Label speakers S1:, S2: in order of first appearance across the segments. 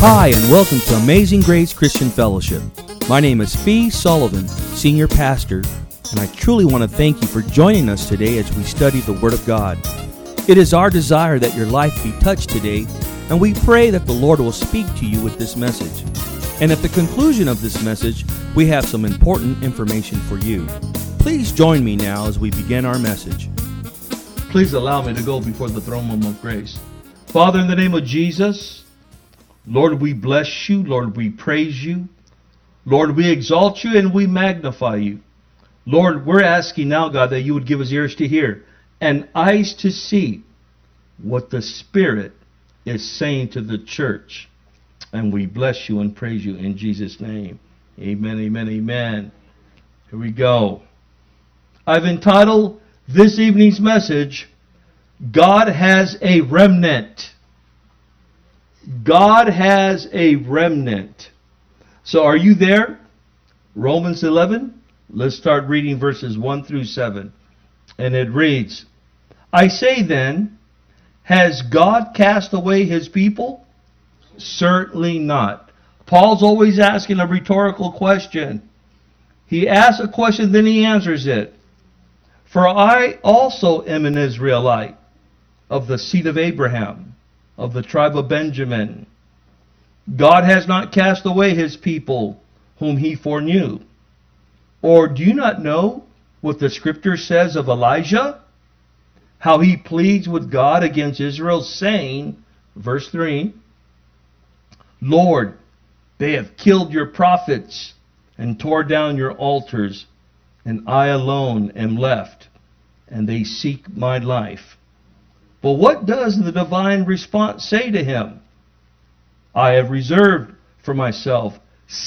S1: Hi, and welcome to Amazing Grace Christian Fellowship. My name is Fee Sullivan, Senior Pastor, and I truly want to thank you for joining us today as we study the Word of God. It is our desire that your life be touched today, and we pray that the Lord will speak to you with this message. And at the conclusion of this message, we have some important information for you. Please join me now as we begin our message.
S2: Please allow me to go before the throne room of grace. Father, in the name of Jesus, Lord, we bless you. Lord, we praise you. Lord, we exalt you and we magnify you. Lord, we're asking now, God, that you would give us ears to hear and eyes to see what the Spirit is saying to the church. And we bless you and praise you in Jesus' name. Amen, amen, amen. Here we go. I've entitled this evening's message, God has a remnant. God has a remnant. So are you there? Romans 11. Let's start reading verses 1 through 7. And it reads, I say then, has God cast away his people? Certainly not. Paul's always asking a rhetorical question. He asks a question, then he answers it. For I also am an Israelite, of the seed of Abraham, of the tribe of Benjamin. God has not cast away his people, whom he foreknew. Or do you not know what the Scripture says of Elijah? How he pleads with God against Israel, saying, verse 3, Lord, they have killed your prophets and tore down your altars, and I alone am left, and they seek my life. But what does the divine response say to him? I have reserved for myself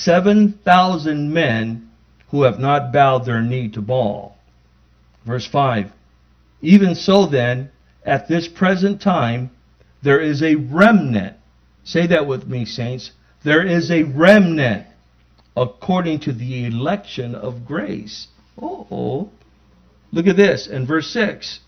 S2: 7,000 men who have not bowed their knee to Baal. Verse 5, even so then, at this present time, there is a remnant. Say that with me, saints. There is a remnant according to the election of grace. Oh, look at this in verse 6.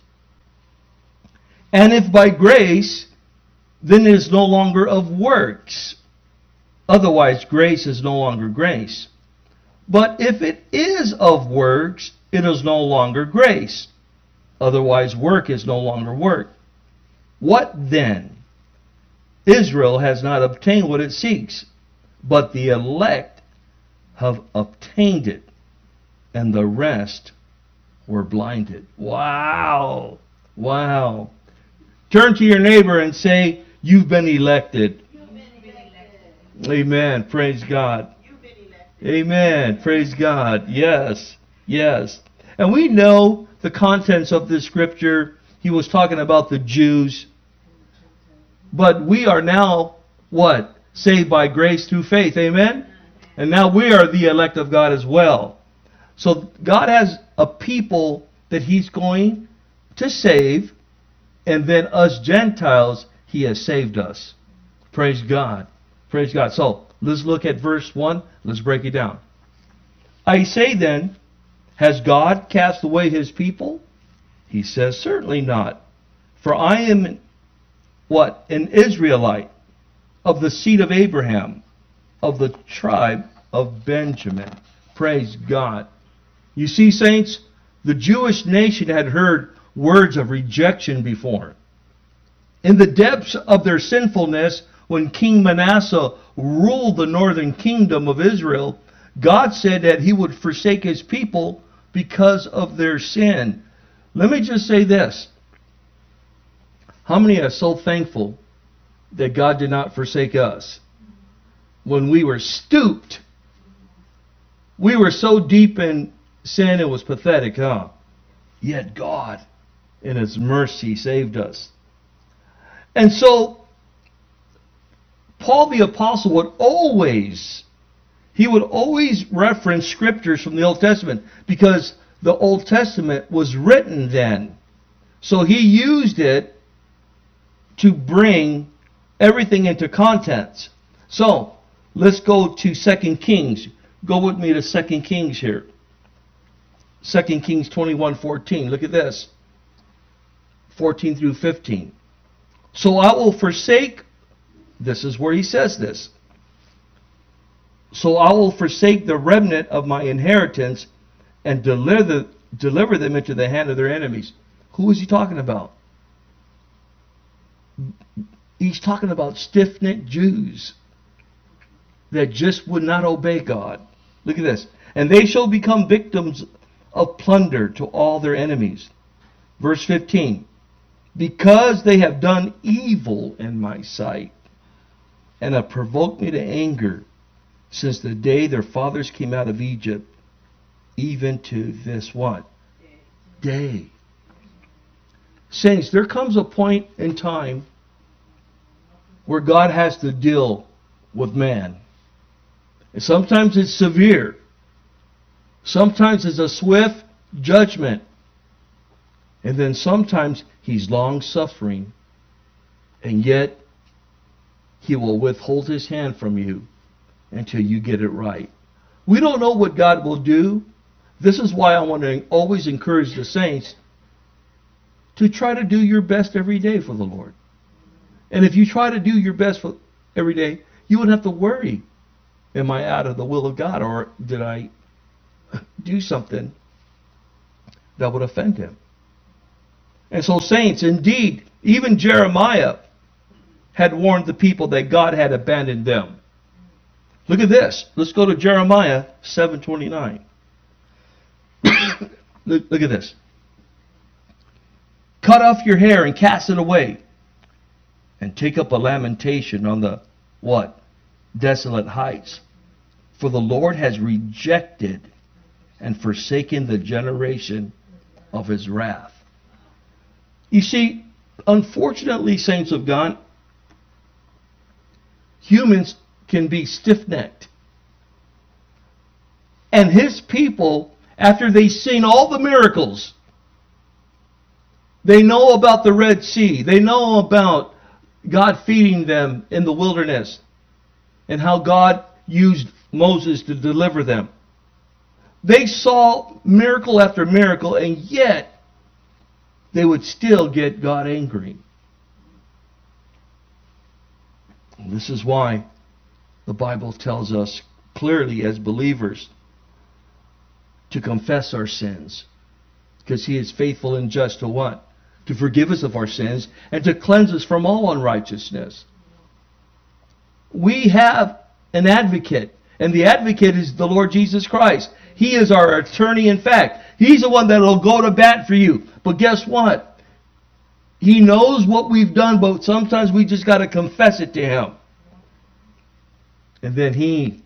S2: And if by grace, then it is no longer of works. Otherwise, grace is no longer grace. But if it is of works, it is no longer grace. Otherwise, work is no longer work. What then? Israel has not obtained what it seeks, but the elect have obtained it, and the rest were blinded. Wow! Wow! Turn to your neighbor and say, you've been elected. You've been elected. Amen. Praise God. You've been elected. Amen. Praise God. Yes. Yes. And we know the contents of this scripture. He was talking about the Jews. But we are now, what? Saved by grace through faith. Amen? And now we are the elect of God as well. So God has a people that he's going to save. And then us Gentiles, he has saved us. Praise God. Praise God. So, let's look at verse 1. Let's break it down. I say then, has God cast away his people? He says, certainly not. For I am, what? An Israelite, of the seed of Abraham, of the tribe of Benjamin. Praise God. You see, saints, the Jewish nation had heard words of rejection before. In the depths of their sinfulness, when King Manasseh ruled the northern kingdom of Israel, God said that he would forsake his people because of their sin. Let me just say this. How many are so thankful that God did not forsake us? When we were stooped, we were so deep in sin it was pathetic, huh? Yet God, in his mercy, saved us. And so, Paul the Apostle would always reference scriptures from the Old Testament because the Old Testament was written then. So he used it to bring everything into context. So, let's go to 2 Kings. Go with me to 2 Kings here. 2 Kings 21:14. Look at this. 14 through 15. So I will forsake, this is where he says this, So I will forsake the remnant of my inheritance and deliver them into the hand of their enemies. Who is he talking about? He's talking about stiff-necked Jews that just would not obey God. Look at this. And they shall become victims of plunder to all their enemies. Verse 15. Because they have done evil in my sight and have provoked me to anger since the day their fathers came out of Egypt, even to this what? Day. Saints, there comes a point in time where God has to deal with man. And sometimes it's severe. Sometimes it's a swift judgment. And then sometimes he's long-suffering. And yet he will withhold his hand from you until you get it right. We don't know what God will do. This is why I want to always encourage the saints to try to do your best every day for the Lord. And if you try to do your best for every day, you wouldn't have to worry, am I out of the will of God, or did I do something that would offend him? And so, saints, indeed, even Jeremiah had warned the people that God had abandoned them. Look at this. Let's go to Jeremiah 7:29. Look at this. Cut off your hair and cast it away, and take up a lamentation on the what? Desolate heights. For the Lord has rejected and forsaken the generation of his wrath. You see, unfortunately, saints of God, humans can be stiff-necked. And his people, after they've seen all the miracles, they know about the Red Sea, they know about God feeding them in the wilderness, and how God used Moses to deliver them. They saw miracle after miracle, and yet they would still get God angry. And this is why the Bible tells us clearly as believers to confess our sins, because he is faithful and just to what? To forgive us of our sins and to cleanse us from all unrighteousness. We have an advocate, and the advocate is the Lord Jesus Christ. He is our attorney in fact. He's the one that will go to bat for you. But guess what? He knows what we've done, but sometimes we just got to confess it to him. And then he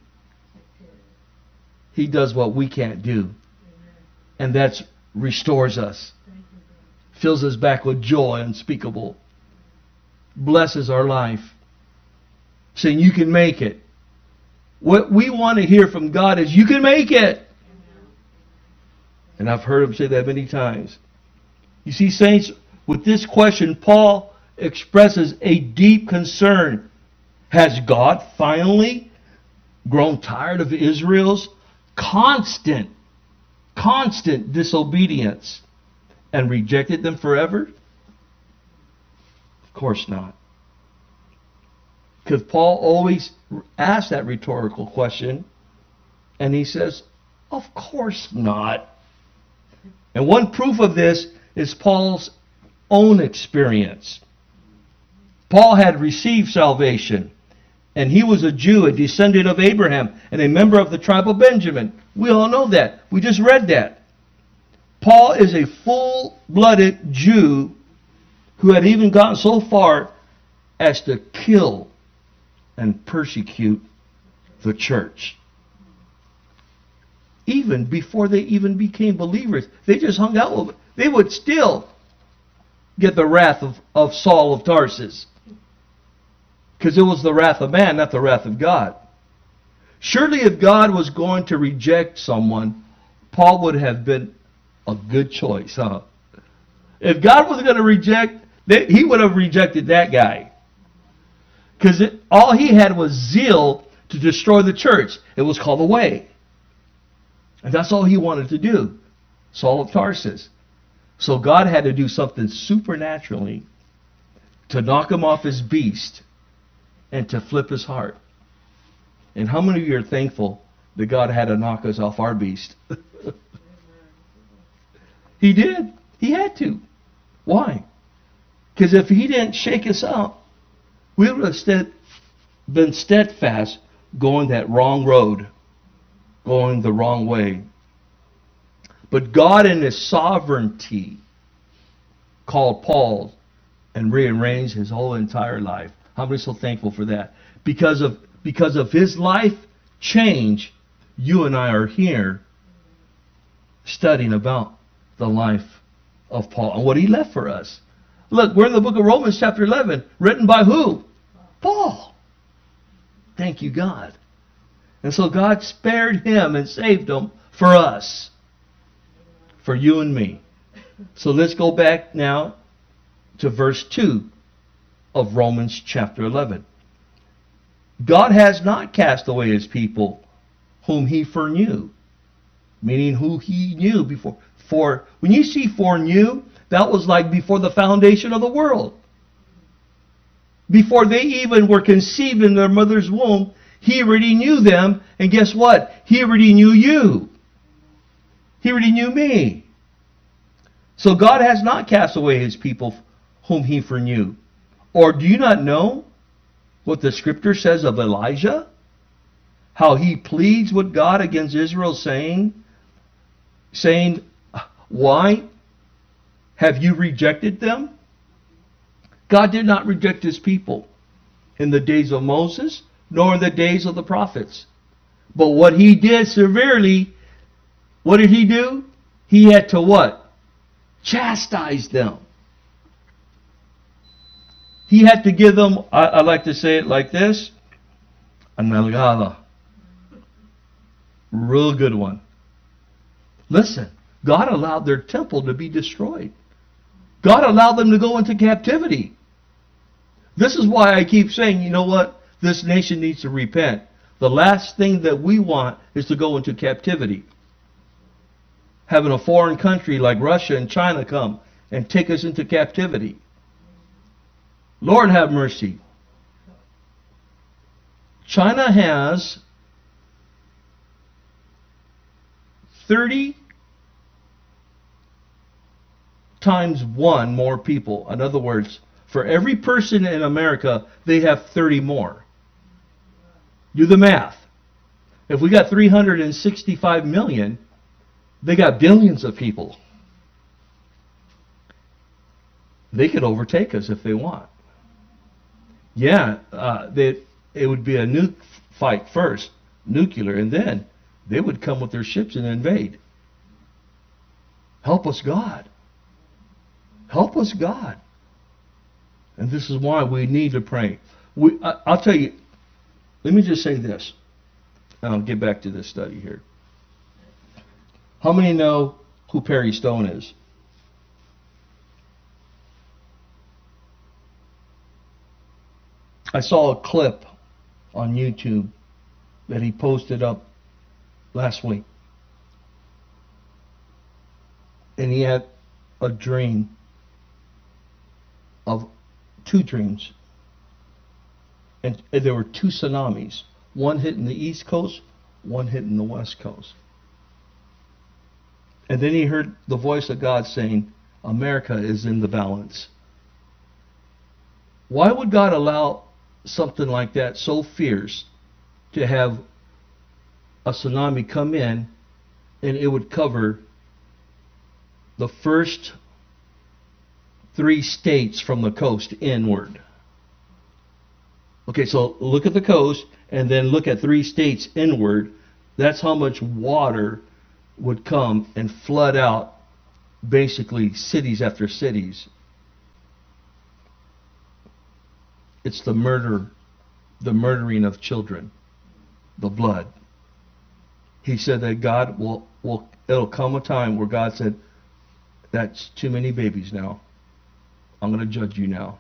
S2: does what we can't do. And that restores us. Fills us back with joy unspeakable. Blesses our life. Saying you can make it. What we want to hear from God is you can make it. And I've heard him say that many times. You see, saints, with this question, Paul expresses a deep concern. Has God finally grown tired of Israel's constant disobedience and rejected them forever? Of course not. Because Paul always asks that rhetorical question, and he says, of course not. And one proof of this is Paul's own experience. Paul had received salvation, and he was a Jew, a descendant of Abraham, and a member of the tribe of Benjamin. We all know that. We just read that. Paul is a full-blooded Jew who had even gotten so far as to kill and persecute the church. Even before they even became believers, they just hung out with them. They would still get the wrath of Saul of Tarsus. Because it was the wrath of man, not the wrath of God. Surely if God was going to reject someone, Paul would have been a good choice, huh? If God was going to reject, he would have rejected that guy. Because all he had was zeal to destroy the church. It was called the way. And that's all he wanted to do. Saul of Tarsus. So God had to do something supernaturally to knock him off his beast and to flip his heart. And how many of you are thankful that God had to knock us off our beast? He did. He had to. Why? Because if He didn't shake us up, we would have been steadfast going that wrong road, going the wrong way. But God in His sovereignty called Paul and rearranged his whole entire life. How many are so thankful for that? Because of his life change, you and I are here studying about the life of Paul and what he left for us. Look, we're in the book of Romans chapter 11, written by who? Paul. Thank you, God. And so God spared him and saved him for us, for you and me. So let's go back now to verse 2 of Romans chapter 11. God has not cast away His people whom He foreknew. Meaning who He knew before. For when you see foreknew, that was like before the foundation of the world. Before they even were conceived in their mother's womb, He already knew them. And guess what? He already knew you. He already knew me. So God has not cast away His people whom He foreknew. Or do you not know what the Scripture says of Elijah? How he pleads with God against Israel, saying, why have you rejected them? God did not reject His people in the days of Moses, nor in the days of the prophets. But what He did severely, what did He do? He had to what? Chastise them. He had to give them, I like to say it like this, a nalgada. Real good one. Listen, God allowed their temple to be destroyed. God allowed them to go into captivity. This is why I keep saying, you know what? This nation needs to repent. The last thing that we want is to go into captivity. Having a foreign country like Russia and China come and take us into captivity. Lord have mercy. China has 30 times 1 more people. In other words, for every person in America, they have 30 more. Do the math. If we got 365 million, they got billions of people. They could overtake us if they want. Yeah, it would be a nuke fight first, nuclear, and then they would come with their ships and invade. Help us, God. Help us, God. And this is why we need to pray. I'll tell you, let me just say this, and I'll get back to this study here. How many know who Perry Stone is? I saw a clip on YouTube that he posted up last week. And he had a dream of 2 dreams. And there were 2 tsunamis. One hitting the East Coast, one hitting the West Coast. And then he heard the voice of God saying, America is in the balance. Why would God allow something like that so fierce to have a tsunami come in and it would cover the first 3 states from the coast inward? Okay, so look at the coast and then look at 3 states inward. That's how much water would come and flood out basically cities after cities. It's the murdering of children, the blood. He said that God it'll come a time where God said, that's too many babies now. I'm going to judge you now.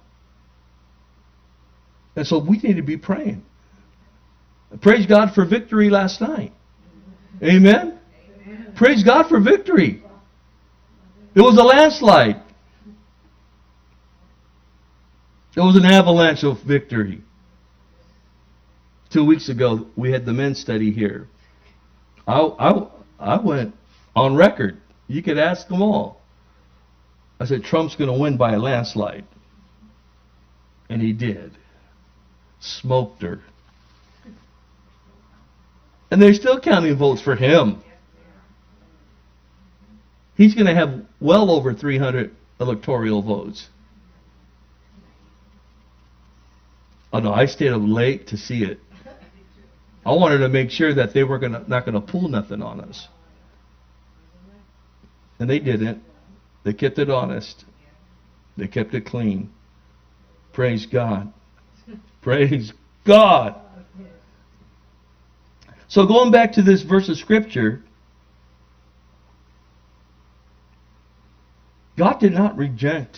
S2: And so we need to be praying. Praise God for victory last night. Amen? Amen. Praise God for victory. It was a landslide. It was an avalanche of victory. 2 weeks ago, we had the men's study here. I went on record. You could ask them all. I said, Trump's going to win by a landslide. And he did. Smoked her. And they're still counting votes for him. He's going to have well over 300 electoral votes. Oh no, I stayed up late to see it. I wanted to make sure that they were not going to pull nothing on us. And they didn't. They kept it honest. They kept it clean. Praise God. Praise God. So going back to this verse of Scripture, God did not reject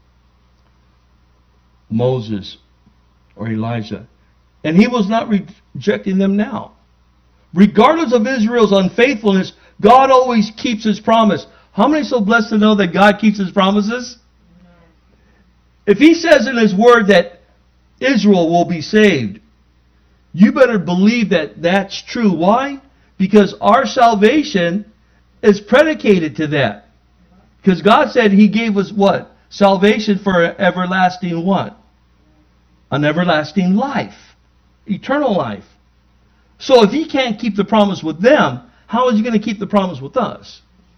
S2: Moses or Elijah. And He was not rejecting them now. Regardless of Israel's unfaithfulness, God always keeps His promise. How many are so blessed to know that God keeps His promises? If He says in His Word that Israel will be saved, you better believe that that's true. Why? Because our salvation is predicated to that. Because God said He gave us what? Salvation for an everlasting what? An everlasting life. Eternal life. So if He can't keep the promise with them, how is He going to keep the promise with us?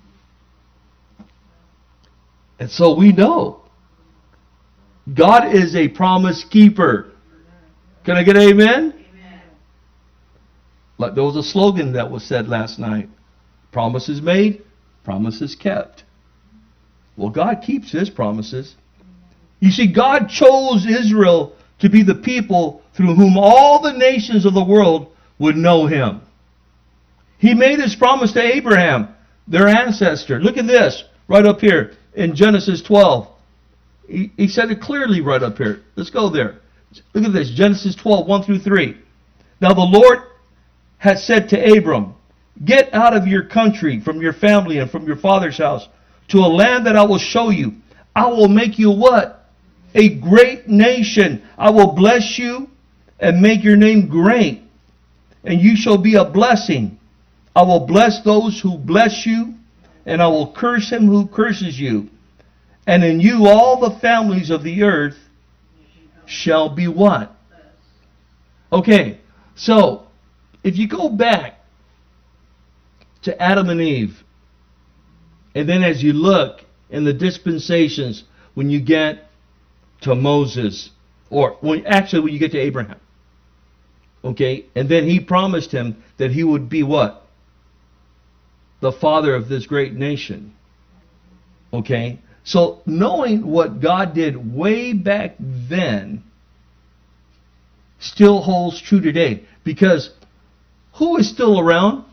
S2: And so we know God is a promise keeper. Can I get an amen? Amen. Like there was a slogan that was said last night. Promises made, promises kept. Well, God keeps His promises. You see, God chose Israel to be the people through whom all the nations of the world would know Him. He made His promise to Abraham, their ancestor. Look at this, right up here in Genesis 12. He said it clearly right up here. Let's go there. Look at this, Genesis 12, 1 through 3. Now the Lord has said to Abram, get out of your country, from your family, and from your father's house, to a land that I will show you. I will make you what? A great nation. I will bless you and make your name great, and you shall be a blessing. I will bless those who bless you, and I will curse him who curses you. And in you all the families of the earth shall be what? Okay, so if you go back to Adam and Eve, and then as you look in the dispensations, when you get to Moses, or when you get to Abraham, okay, and then He promised him that he would be what? The father of this great nation. Okay, so knowing what God did way back then still holds true today. Because who is still around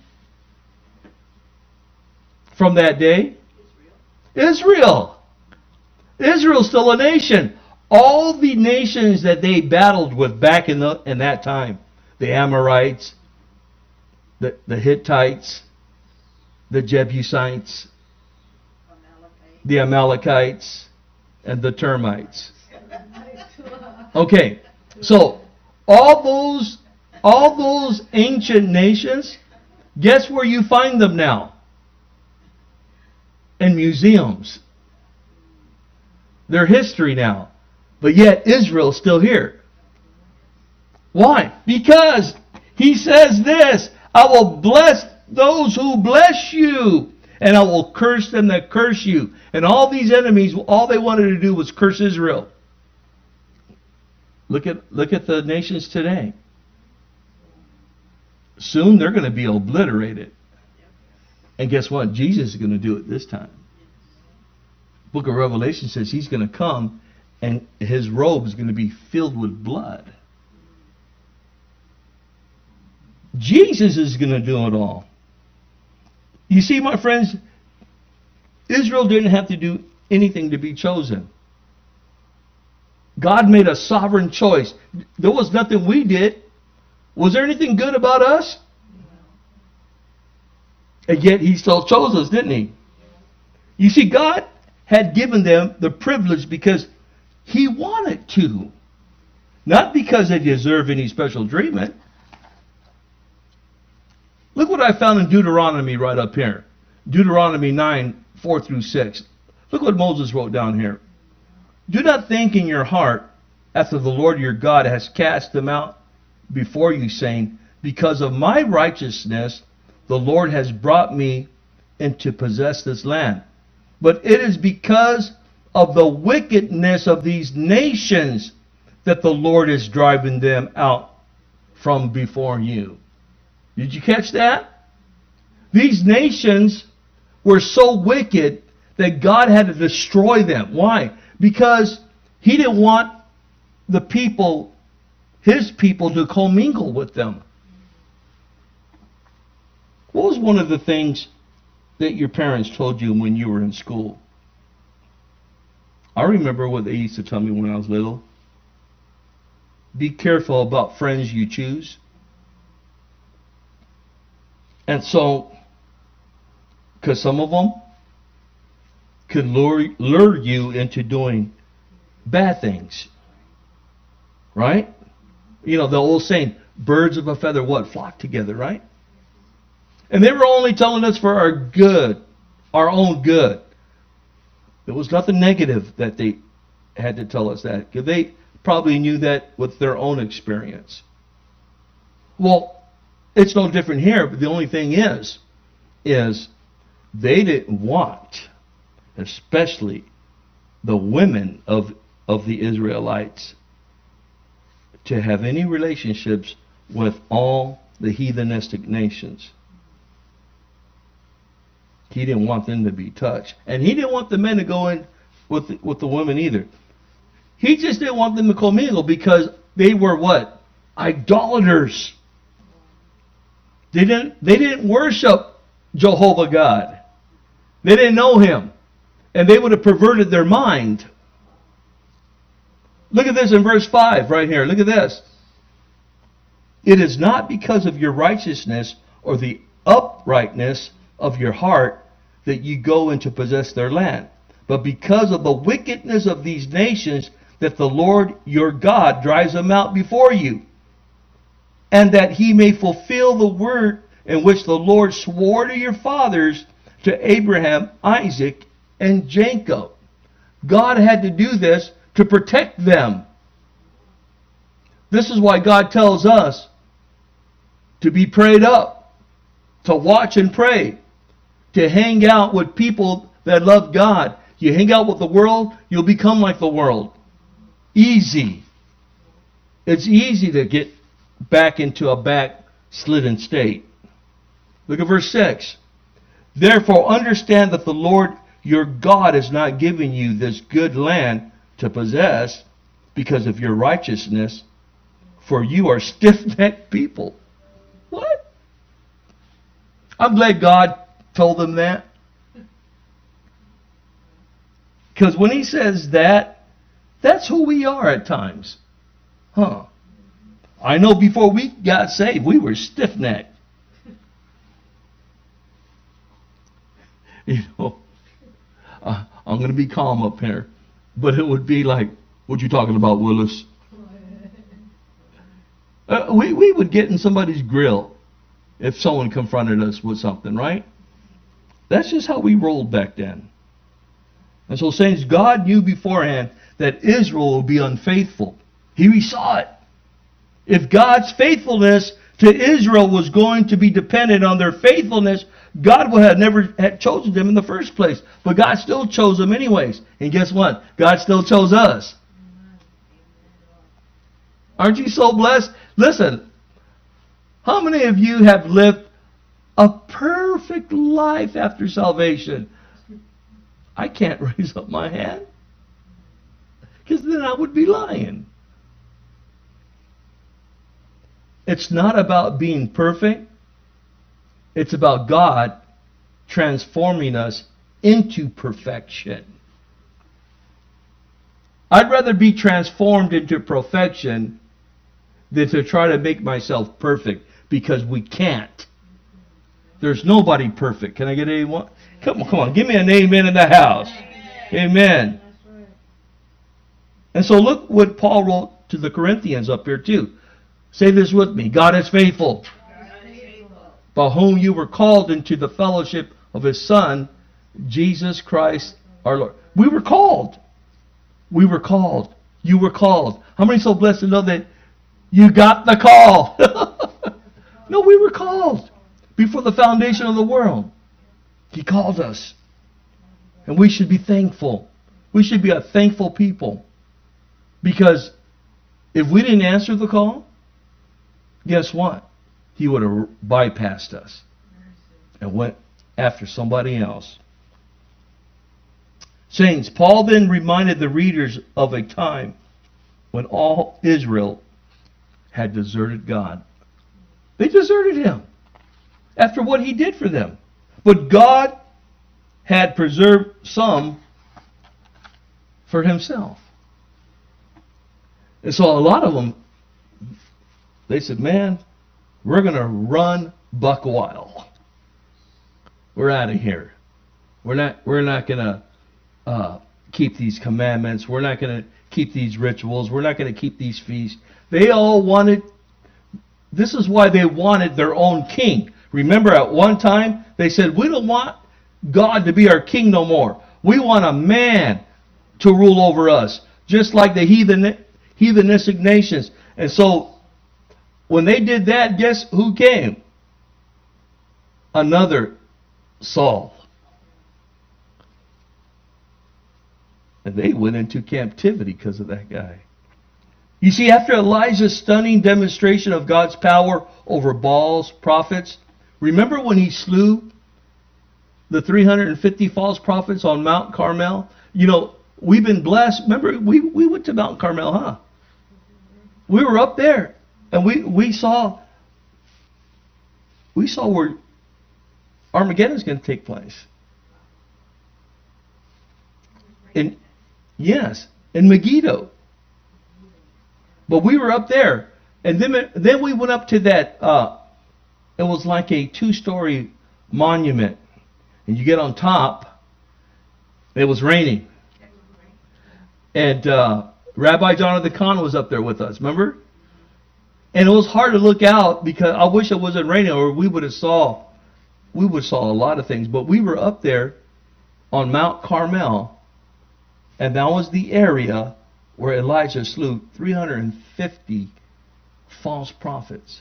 S2: from that day? Israel. Israel's still a nation. All the nations that they battled with back in that time, the Amorites, the Hittites, the Jebusites, the Amalekites, and the termites. Okay, so all those ancient nations, guess where you find them now? In museums. They're history now. But yet Israel's still here. Why? Because He says this, I will bless those who bless you, and I will curse them that curse you. And all these enemies, all they wanted to do was curse Israel. Look at the nations today. Soon they're going to be obliterated. And guess what? Jesus is going to do it this time. Book of Revelation says He's going to come and His robe is going to be filled with blood. Jesus is going to do it all. You see, my friends, Israel didn't have to do anything to be chosen. God made a sovereign choice. There was nothing we did. Was there anything good about us? And yet He still chose us, didn't He? You see, God had given them the privilege because He wanted to. Not because they deserve any special treatment. Look what I found in Deuteronomy right up here. Deuteronomy 9, 4 through 6. Look what Moses wrote down here. Do not think in your heart, after the Lord your God has cast them out before you, saying, because of my righteousness, the Lord has brought me in to possess this land. But it is because of the wickedness of these nations that the Lord is driving them out from before you. Did you catch that? These nations were so wicked that God had to destroy them. Why? Because He didn't want the people, His people, to commingle with them. What was one of the things that your parents told you when you were in school? I remember what they used to tell me when I was little. Be careful about friends you choose. And so, because some of them could lure you into doing bad things. Right? You know, the old saying, birds of a feather, what? Flock together, right? And they were only telling us for our good, our own good. There was nothing negative that they had to tell us that, because they probably knew that with their own experience. Well, it's no different here, but the only thing is they didn't want, especially the women of the Israelites, to have any relationships with all the heathenistic nations. He didn't want them to be touched. And He didn't want the men to go in with the women either. He just didn't want them to commingle because they were what? Idolaters. They didn't worship Jehovah God. They didn't know Him. And they would have perverted their mind. Look at this in verse 5 right here. Look at this. It is not because of your righteousness or the uprightness of your heart that you go in to possess their land, but because of the wickedness of these nations that the Lord your God drives them out before you, and that He may fulfill the word in which the Lord swore to your fathers, to Abraham, Isaac, and Jacob. God had to do this to protect them. This is why God tells us to be prayed up, to watch and pray, to hang out with people that love God. You hang out with the world, you'll become like the world. Easy. It's easy to get back into a backslidden state. Look at verse 6. Therefore understand that the Lord your God is not giving you this good land to possess because of your righteousness, for you are stiff-necked people. What? I'm glad God told them that. Because when He says that, that's who we are at times. I know before we got saved, we were stiff-necked. You know, I'm going to be calm up here. But it would be like, what you talking about, Willis? We would get in somebody's grill if someone confronted us with something, right? That's just how we rolled back then. And so, saints, God knew beforehand that Israel would be unfaithful. He saw it. If God's faithfulness to Israel was going to be dependent on their faithfulness, God would have never had chosen them in the first place. But God still chose them anyways. And guess what? God still chose us. Aren't you so blessed? Listen, how many of you have lived a perfect life after salvation? I can't raise up my hand, because then I would be lying. It's not about being perfect. It's about God transforming us into perfection. I'd rather be transformed into perfection than to try to make myself perfect, because we can't. There's nobody perfect. Can I get anyone? Come on. Give me an amen in the house. Amen. And so look what Paul wrote to the Corinthians up here too. Say this with me. God is faithful. by whom you were called into the fellowship of His Son, Jesus Christ our Lord. We were called. We were called. You were called. How many so blessed to know that you got the call? No, we were called before the foundation of the world. He called us. And we should be thankful. We should be a thankful people. Because if we didn't answer the call, guess what? He would have bypassed us and went after somebody else. Saints, Paul then reminded the readers of a time when all Israel had deserted God. They deserted Him after what He did for them. But God had preserved some for Himself. And so a lot of them, they said, man, we're going to run buck wild. We're out of here. We're not going to keep these commandments. We're not going to keep these rituals. We're not going to keep these feasts. They all wanted, this is why they wanted their own king. Remember at one time, they said, we don't want God to be our king no more. We want a man to rule over us, just like the heathenistic nations. And so, when they did that, guess who came? Another Saul. And they went into captivity because of that guy. You see, after Elijah's stunning demonstration of God's power over Baal's prophets, remember when he slew the 350 false prophets on Mount Carmel? You know, we've been blessed. Remember, we went to Mount Carmel, huh? We were up there, and we saw where Armageddon's going to take place. In Megiddo. But we were up there, and then we went up to that. It was like a 2-story monument, and you get on top. It was raining, and Rabbi Jonathan Kahn was up there with us. Remember? And it was hard to look out because I wish it wasn't raining, or we would have saw a lot of things. But we were up there on Mount Carmel, and that was the area where Elijah slew 350 false prophets.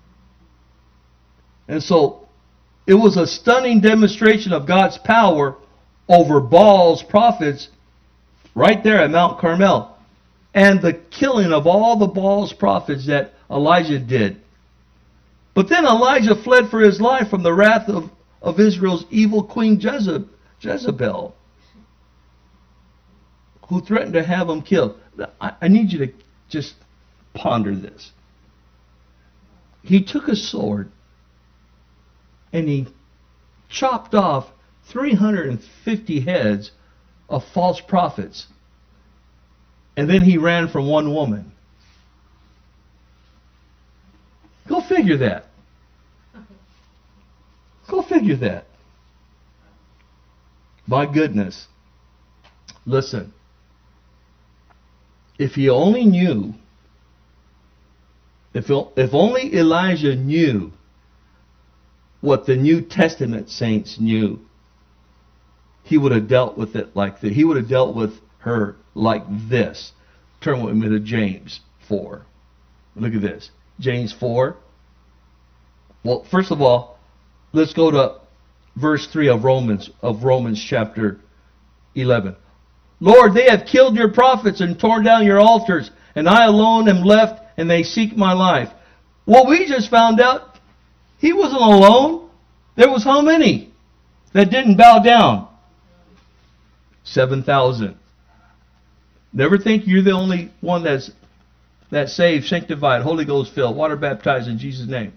S2: And so it was a stunning demonstration of God's power over Baal's prophets right there at Mount Carmel. And the killing of all the Baal's prophets that Elijah did. But then Elijah fled for his life from the wrath of Israel's evil queen Jezebel, who threatened to have him killed. I need you to just ponder this. He took a sword and he chopped off 350 heads of false prophets. And then he ran from one woman. Go figure that. Go figure that. My goodness. Listen. If he only knew, if only Elijah knew what the New Testament saints knew, he would have dealt with it like this. He would have dealt with her like this. Turn with me to James 4. Look at this. James 4. Well, first of all, let's go to verse 3 of Romans chapter 11. Lord, they have killed your prophets and torn down your altars, and I alone am left, and they seek my life. Well, we just found out he wasn't alone. There was how many that didn't bow down? 7,000. Never think you're the only one that's saved, sanctified, Holy Ghost filled, water baptized in Jesus' name.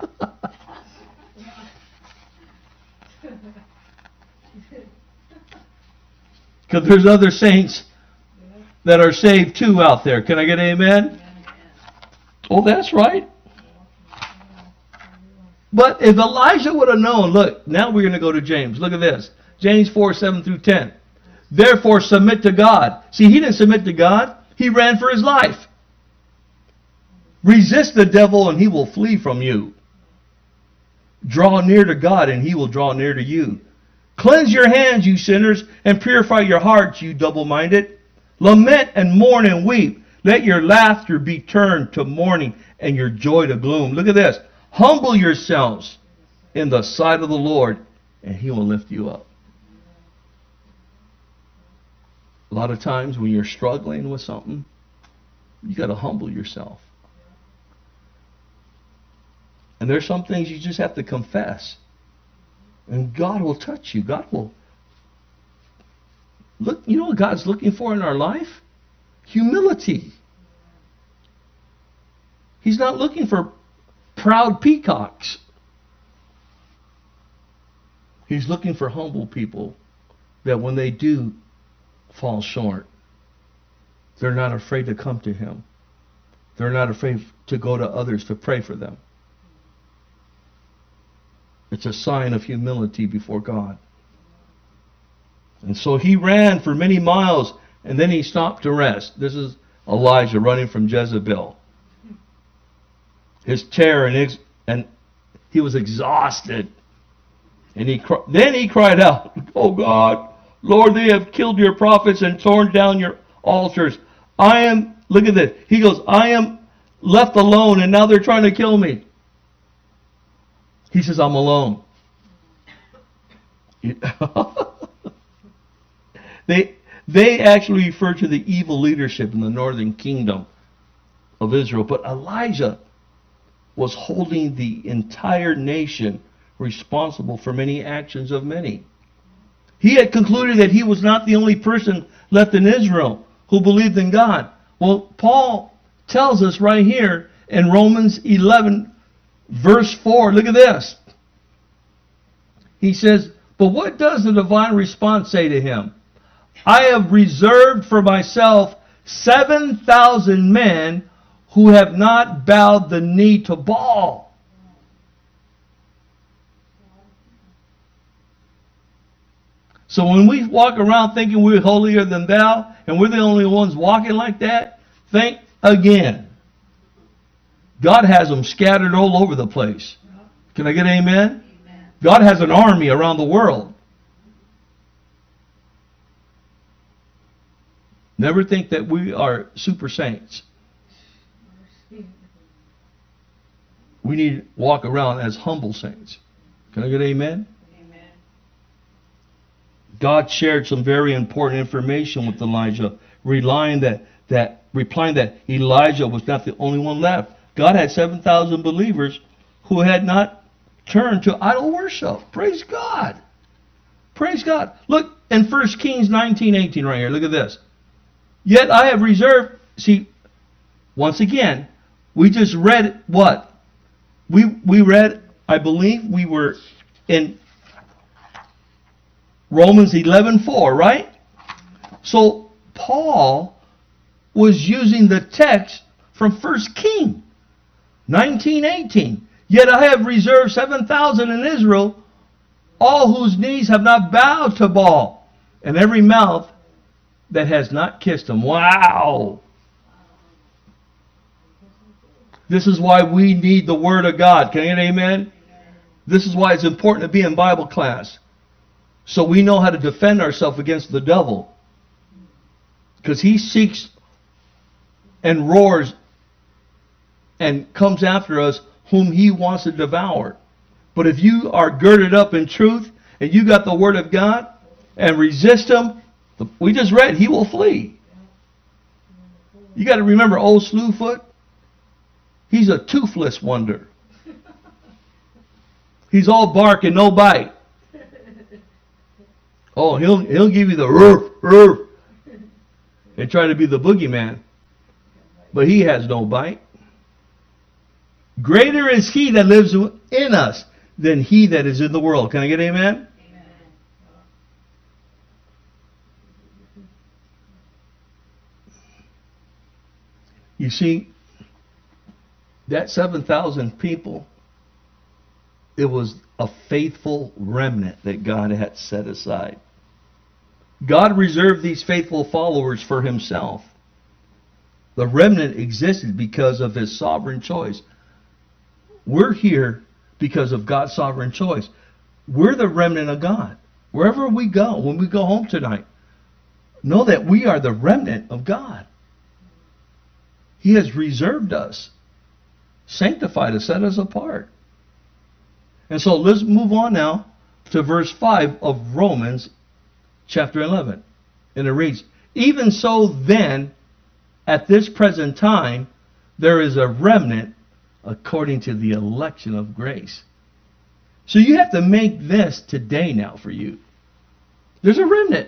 S2: Because there's other saints that are saved too out there. Can I get an amen? Oh, that's right. But if Elijah would have known, look, now we're going to go to James. Look at this. James 4, 7 through 10. Therefore submit to God. See, he didn't submit to God. He ran for his life. Resist the devil and he will flee from you. Draw near to God, and He will draw near to you. Cleanse your hands, you sinners, and purify your hearts, you double-minded. Lament and mourn and weep. Let your laughter be turned to mourning and your joy to gloom. Look at this. Humble yourselves in the sight of the Lord, and He will lift you up. A lot of times when you're struggling with something, you got to humble yourself. And there's some things you just have to confess. And God will touch you. God will. Look, you know what God's looking for in our life? Humility. He's not looking for proud peacocks. He's looking for humble people that when they do fall short, they're not afraid to come to Him. They're not afraid to go to others to pray for them. It's a sign of humility before God. And so he ran for many miles, and then he stopped to rest. This is Elijah running from Jezebel. His terror and he was exhausted. And then he cried out, "Oh God, Lord, they have killed your prophets and torn down your altars. Look at this. He goes, I am left alone, and now they're trying to kill me." He says, "I'm alone." They actually refer to the evil leadership in the northern kingdom of Israel. But Elijah was holding the entire nation responsible for many actions of many. He had concluded that he was not the only person left in Israel who believed in God. Well, Paul tells us right here in Romans 11, verse 4. Look at this. He says, "But what does the divine response say to him? I have reserved for myself 7,000 men who have not bowed the knee to Baal." So when we walk around thinking we're holier than thou, and we're the only ones walking like that, think again. God has them scattered all over the place. Can I get an amen? Amen. God has an army around the world. Never think that we are super saints. We need to walk around as humble saints. Can I get an amen? Amen. God shared some very important information with Elijah, replying that Elijah was not the only one left. God had 7,000 believers who had not turned to idol worship. Praise God. Praise God. Look in 1 Kings 19:18 right here. Look at this. "Yet I have reserved..." See, once again, we just read what? We read, I believe we were in Romans 11:4, right? So Paul was using the text from 1 Kings 19:18. "Yet I have reserved 7,000 in Israel, all whose knees have not bowed to Baal, and every mouth that has not kissed him." Wow! This is why we need the Word of God. Can you get amen? Amen? This is why it's important to be in Bible class. So we know how to defend ourselves against the devil. Because he seeks and roars and comes after us whom he wants to devour. But if you are girded up in truth and you got the Word of God and resist him, we just read, he will flee. You got to remember old Slewfoot. He's a toothless wonder. He's all bark and no bite. Oh, he'll give you the roof, roof, and try to be the boogeyman. But he has no bite. Greater is he that lives in us than he that is in the world. Can I get amen? Amen. You see, that 7,000 people, it was a faithful remnant that God had set aside. God reserved these faithful followers for himself. The remnant existed because of his sovereign choice. We're here because of God's sovereign choice. We're the remnant of God. Wherever we go, when we go home tonight, know that we are the remnant of God. He has reserved us, sanctified us, set us apart. And so let's move on now to verse 5 of Romans chapter 11. And it reads, even so then, at this present time, there is a remnant according to the election of grace. So you have to make this today now for you. There's a remnant.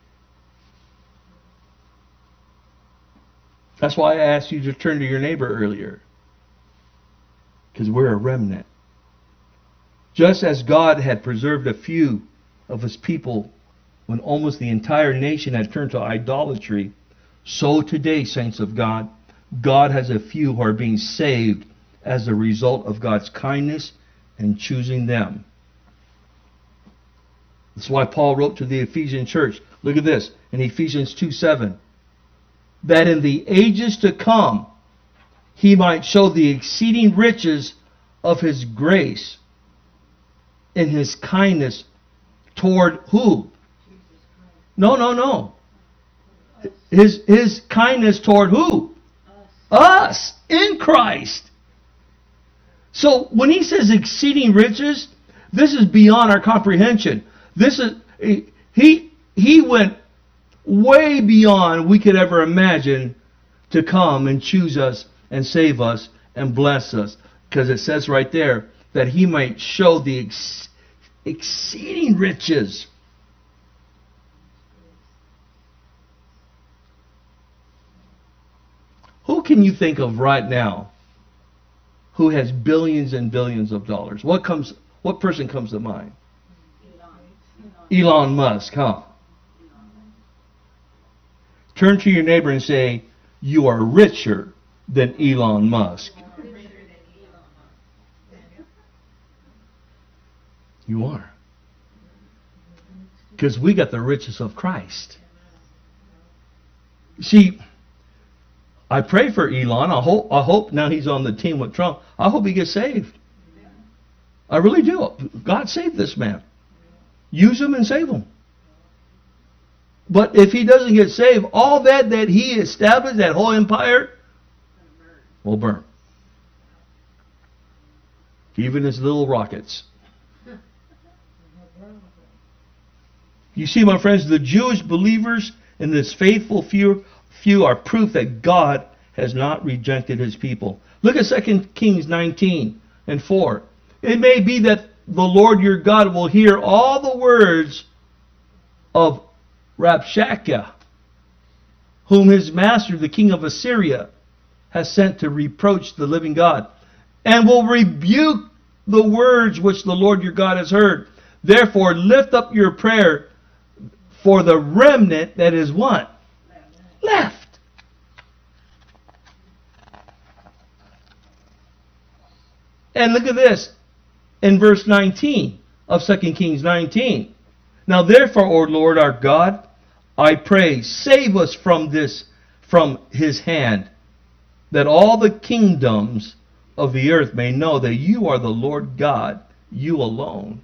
S2: That's why I asked you to turn to your neighbor earlier. Because we're a remnant. Just as God had preserved a few of his people when almost the entire nation had turned to idolatry, so today, saints of God, God has a few who are being saved as a result of God's kindness and choosing them. That's why Paul wrote to the Ephesian church. Look at this in Ephesians 2:7. That in the ages to come he might show the exceeding riches of his grace in his kindness toward who? No. His kindness toward who? Us in Christ. So when he says exceeding riches, this is beyond our comprehension. This is he went way beyond we could ever imagine to come and choose us and save us and bless us. Because it says right there that he might show the exceeding riches. Who can you think of right now who has billions and billions of dollars? What person comes to mind? Elon Musk, huh? Turn to your neighbor and say, you are richer than Elon Musk. You are. Because we got the riches of Christ. See, I pray for Elon. I hope now he's on the team with Trump. I hope he gets saved. I really do. God save this man. Use him and save him. But if he doesn't get saved, all that he established, that whole empire, will burn. Even his little rockets. You see, my friends, the Jewish believers and this faithful few are proof that God has not rejected his people. Look at 2 Kings 19:4. It may be that the Lord your God will hear all the words of Rabshakeh, whom his master, the king of Assyria, has sent to reproach the living God, and will rebuke the words which the Lord your God has heard. Therefore, lift up your prayer for the remnant that is what? Left. And look at this in verse 19 of 2 Kings 19. Now therefore, O Lord our God, I pray, save us from his hand, that all the kingdoms of the earth may know that you are the Lord God, you alone.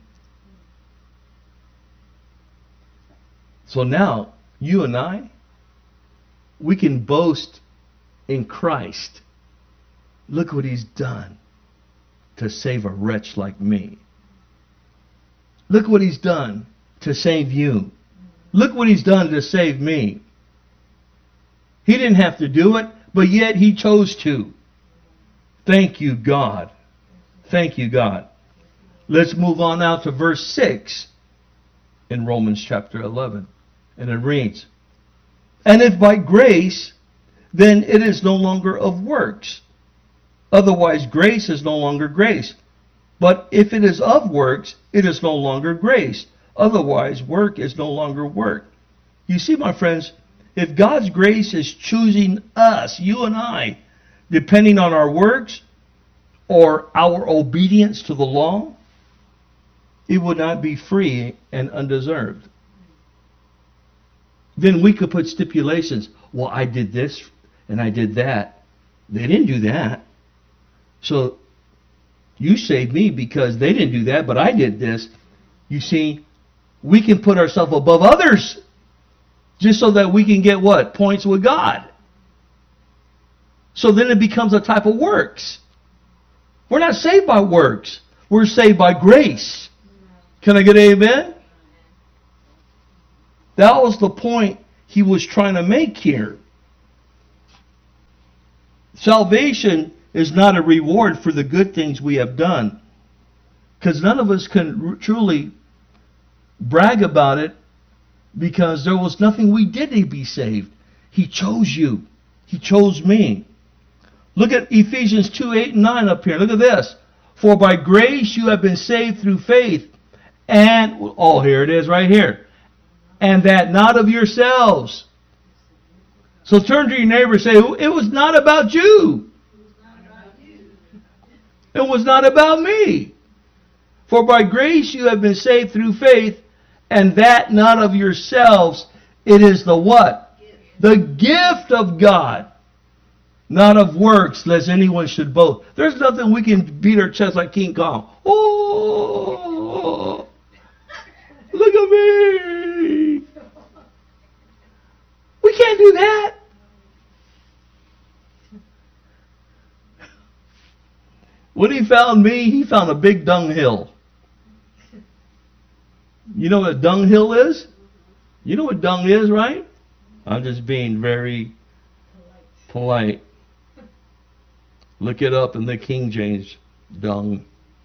S2: So now, you and I, we can boast in Christ. Look what he's done to save a wretch like me. Look what he's done to save you. Look what he's done to save me. He didn't have to do it, but yet he chose to. Thank you, God. Thank you, God. Let's move on now to verse 6 in Romans chapter 11. And it reads, and if by grace, then it is no longer of works. Otherwise, grace is no longer grace. But if it is of works, it is no longer grace. Otherwise, work is no longer work. You see, my friends, if God's grace is choosing us, you and I, depending on our works or our obedience to the law, it would not be free and undeserved. Then we could put stipulations. Well, I did this and I did that. They didn't do that. So You saved me because they didn't do that, but I did this. You see, we can put ourselves above others just so that we can get what? Points with God. So then it becomes a type of works. We're not saved by works. We're saved by grace. Can I get an amen? That was the point he was trying to make here. Salvation is not a reward for the good things we have done. Because none of us can truly brag about it, because there was nothing we did to be saved. He chose you. He chose me. Look at Ephesians 2:8-9 up here. Look at this. For by grace you have been saved through faith. And, oh, here it is right here. And that not of yourselves. So turn to your neighbor and say, it was not about you. It was not about me. For by grace you have been saved through faith, and that not of yourselves. It is the what? The gift of God. Not of works, lest anyone should boast. There's nothing we can beat our chest like King Kong. Oh, look at me. We can't do that. When he found me, he found a big dunghill. You know what a dunghill is? You know what dung is, right? I'm just being very polite. Look it up in the King James, dung.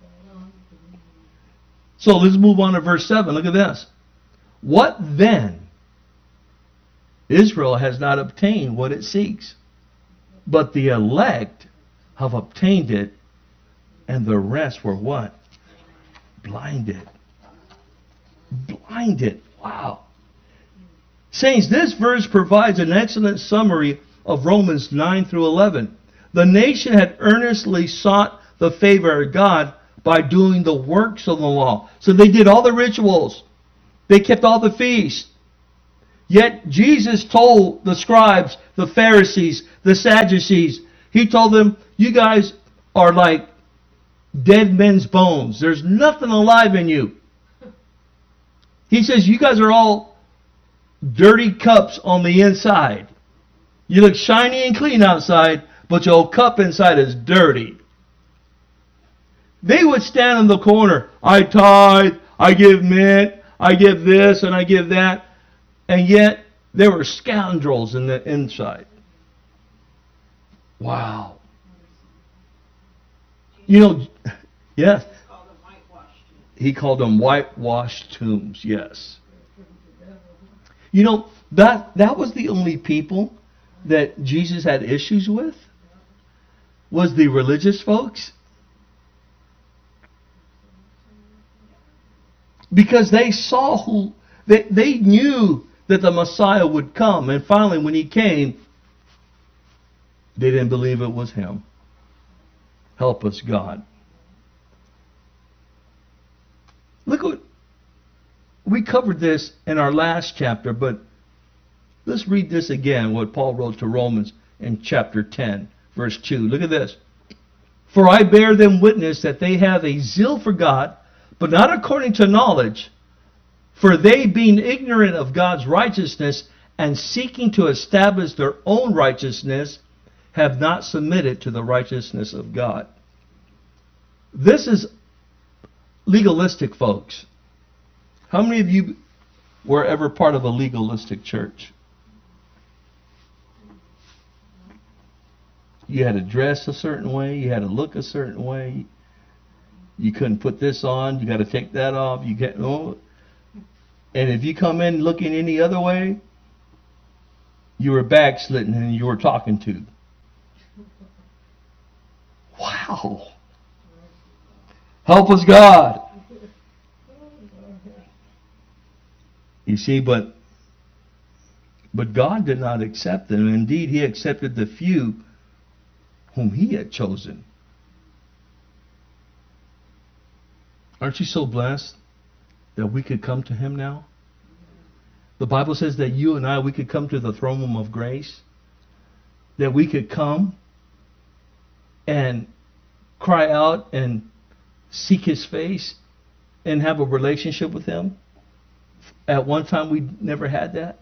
S2: So let's move on to verse 7. Look at this. What then? Israel has not obtained what it seeks, but the elect have obtained it, and the rest were what? Blinded. Blinded. Wow. Saints, this verse provides an excellent summary of Romans 9-11. The nation had earnestly sought the favor of God by doing the works of the law. So they did all the rituals. They kept all the feasts. Yet Jesus told the scribes, the Pharisees, the Sadducees, he told them, you guys are like dead men's bones. There's nothing alive in you. He says, you guys are all dirty cups on the inside. You look shiny and clean outside, but your cup inside is dirty. They would stand in the corner. I tithe, I give mint, I give this and I give that. And yet, they were scoundrels in the inside. Wow. You know, yes. He called them whitewashed tombs, yes. You know, that was the only people that Jesus had issues with, was the religious folks. Because they saw who, they knew that the Messiah would come. And finally, when he came, they didn't believe it was him. Help us, God. Look what, we covered this in our last chapter, but let's read this again, what Paul wrote to Romans in chapter 10, verse 2. Look at this. For I bear them witness that they have a zeal for God, but not according to knowledge. For they, being ignorant of God's righteousness and seeking to establish their own righteousness, have not submitted to the righteousness of God. This is legalistic, folks. How many of you were ever part of a legalistic church? You had to dress a certain way. You had to look a certain way. You couldn't put this on. You got to take that off. You get no. And if you come in looking any other way, you were backslidden and you were talking to. Wow. Help us, God. You see, but God did not accept them. Indeed, he accepted the few whom he had chosen. Aren't you so blessed that we could come to him now? The Bible says that you and I, we could come to the throne room of grace. That we could come and cry out and seek His face and have a relationship with Him? At one time we never had that.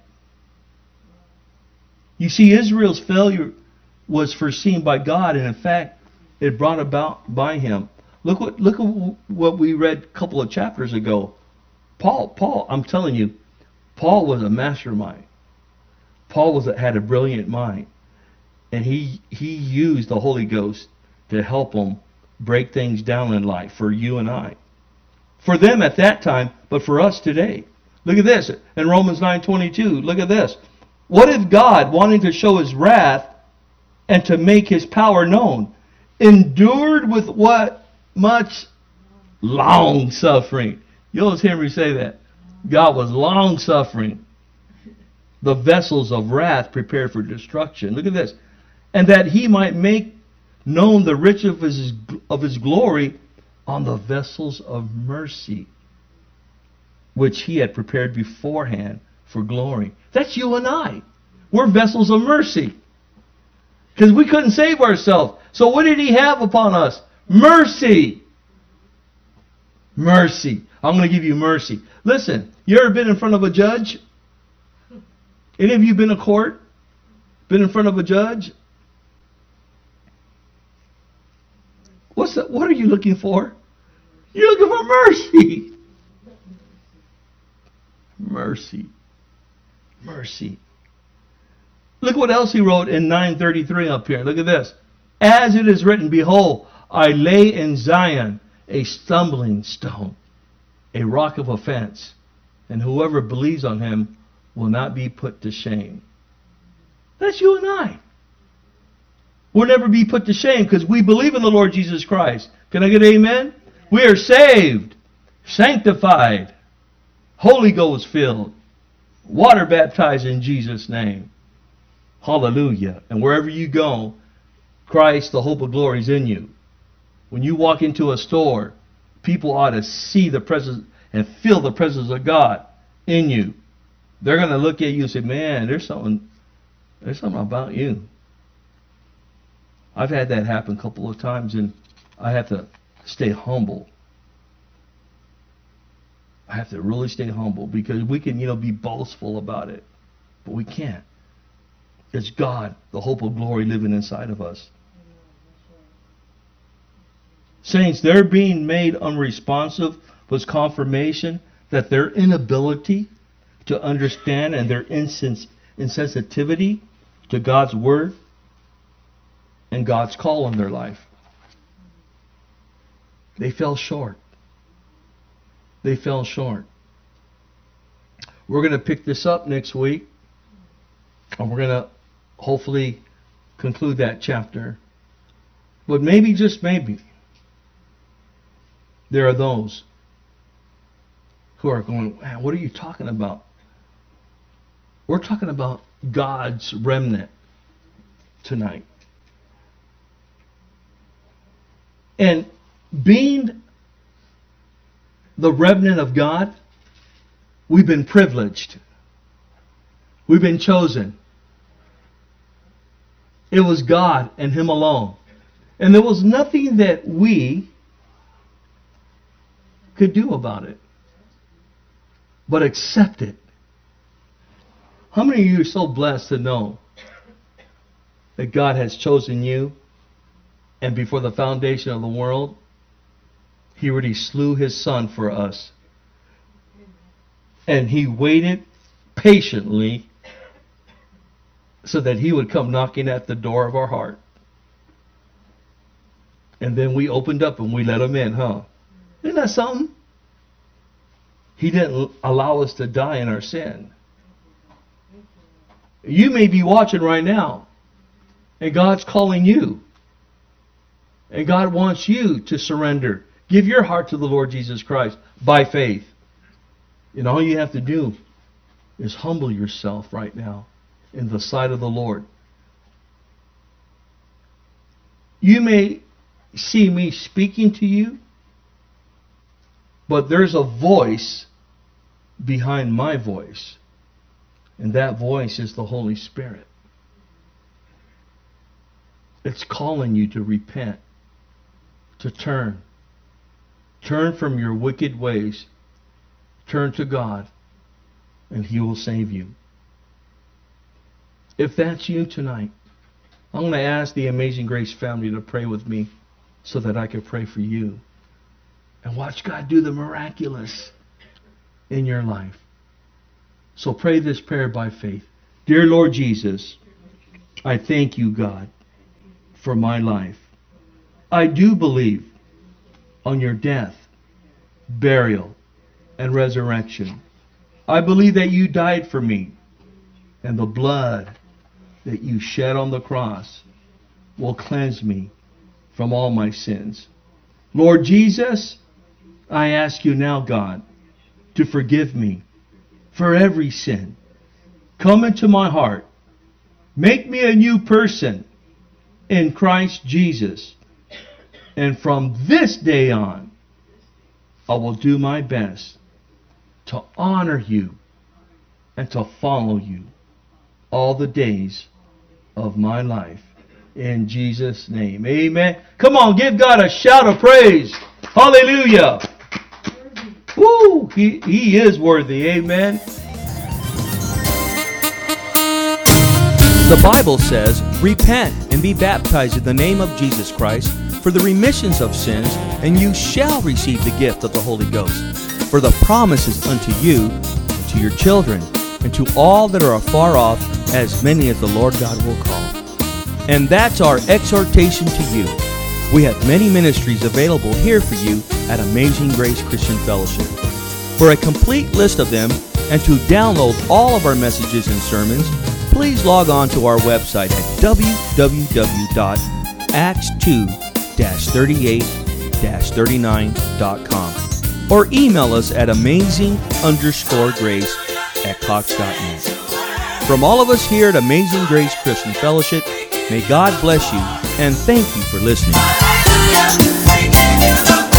S2: You see, Israel's failure was foreseen by God, and in fact, it brought about by Him. Look at what we read a couple of chapters ago. Paul, I'm telling you, Paul was a mastermind. Paul had a brilliant mind, and he used the Holy Ghost to help him break things down in life for you and I. For them at that time, but for us today. Look at this in Romans 9:22. Look at this. What if God, wanting to show His wrath and to make His power known, endured with what? Much long suffering. You always hear me say that. God was long suffering. The vessels of wrath prepared for destruction. Look at this. And that He might make known the riches of His glory on the vessels of mercy, which He had prepared beforehand for glory. That's you and I. We're vessels of mercy. Because we couldn't save ourselves. So what did He have upon us? Mercy. Mercy. I'm going to give you mercy. Listen, you ever been in front of a judge? Any of you been in court? Been in front of a judge? What are you looking for? You're looking for mercy. Mercy. Mercy. Look what else he wrote in 9:33 up here. Look at this. As it is written, behold, I lay in Zion a stumbling stone, a rock of offense, and whoever believes on Him will not be put to shame. That's you and I. We'll never be put to shame because we believe in the Lord Jesus Christ. Can I get an amen? We are saved, sanctified, Holy Ghost filled, water baptized in Jesus' name. Hallelujah. And wherever you go, Christ, the hope of glory, is in you. When you walk into a store, people ought to see the presence and feel the presence of God in you. They're going to look at you and say, man, there's something about you. I've had that happen a couple of times, and I have to stay humble. I have to really stay humble because we can, be boastful about it, but we can't. It's God, the hope of glory, living inside of us. Saints, their being made unresponsive was confirmation that their inability to understand and their insensitivity to God's Word and God's call on their life. They fell short. They fell short. We're going to pick this up next week, and we're going to hopefully conclude that chapter. But maybe, just maybe, there are those who are going, man, what are you talking about? We're talking about God's remnant tonight. And being the remnant of God, we've been privileged. We've been chosen. It was God and Him alone. And there was nothing that we could do about it but accept it. How many of you are so blessed to know that God has chosen you, and before the foundation of the world, He already slew His Son for us, and He waited patiently so that He would come knocking at the door of our heart, and then we opened up and we let Him in, huh? Isn't that something? He didn't allow us to die in our sin. You may be watching right now, and God's calling you. And God wants you to surrender. Give your heart to the Lord Jesus Christ by faith. And all you have to do is humble yourself right now in the sight of the Lord. You may see me speaking to you, but there's a voice behind my voice. And that voice is the Holy Spirit. It's calling you to repent, to turn, Turn from your wicked ways. Turn to God, and He will save you. If that's you tonight, I'm going to ask the Amazing Grace family to pray with me so that I can pray for you. And watch God do the miraculous in your life. So pray this prayer by faith. Dear Lord Jesus, I thank you, God, for my life. I do believe on your death, burial, and resurrection. I believe that you died for me, and the blood that you shed on the cross will cleanse me from all my sins. Lord Jesus, I ask you now, God, to forgive me for every sin. Come into my heart. Make me a new person in Christ Jesus. And from this day on, I will do my best to honor you and to follow you all the days of my life. In Jesus' name. Amen. Come on, give God a shout of praise. Hallelujah. Woo! He is worthy. Amen.
S1: The Bible says, repent and be baptized in the name of Jesus Christ for the remissions of sins, and you shall receive the gift of the Holy Ghost. For the promise is unto you, and to your children, and to all that are afar off, as many as the Lord God will call. And that's our exhortation to you. We have many ministries available here for you at Amazing Grace Christian Fellowship. For a complete list of them and to download all of our messages and sermons, please log on to our website at www.acts2-38-39.com or email us at amazing_grace@cox.net. From all of us here at Amazing Grace Christian Fellowship, may God bless you and thank you for listening.